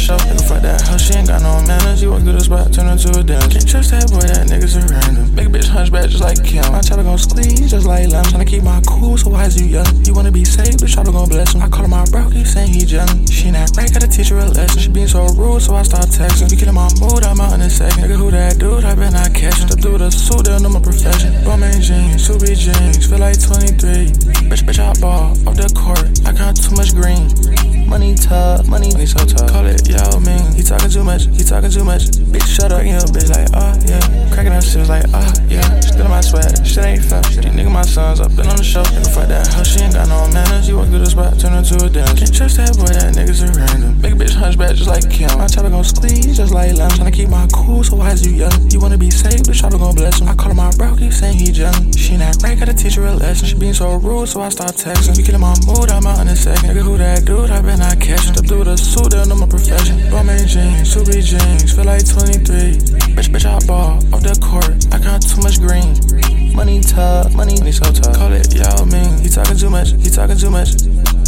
show. Nigga, fuck that hoe, she ain't got no manners. You walk through the spot, turn into a dance. Can't trust that boy, that nigga's a random. Make a bitch hunchback just like Kim. My chopper gon' squeeze just like lemon. Tryna keep my cool, so why is you young? You wanna be safe, the chopper gon' bless him. I call her my bro, keep saying he jealous. She not right, gotta teach her a lesson. She being so rude, so I start texting. You killing my mood, I'm out in a second. Nigga, who that dude? I bet not catch him. Step through the suit, they'll know my profession. Bowman jeans, Subi jeans, feel like 23. Bitch, I ball off the court. I got too much green. Money tub, money so tough. Call it Yao Ming. He talking too much, he talking too much. Bitch, shut up, you know, bitch, like, oh, yeah. Cracking up shit, like, oh, yeah. Still in my sweat, shit ain't fair. These nigga, my sons up, been on the show. Nigga, fuck that hoe, she ain't got no manners. You walk through the spot, turn into a dance. Can't trust that boy, that nigga's a random. Make a bitch hunchback just like Kim. My chopper gon' squeeze just like lemon. Tryna keep my cool, so why is you young? You wanna be safe, the chopper gon' bless him. I call her my bro, keep saying he jealous. She not right, gotta teach her a lesson. She being so rude, so I start texting. You killing my mood, I'm out in a second. Nigga, who that dude? I bet not catch him. Step through the suit, they'll know my profession. Bowman jeans, Subi jeans, feel like 23. Bitch, I ball off the court. I got too much green. Money tub, money so tough. Call it Yao Ming. He talking too much, he talking too much.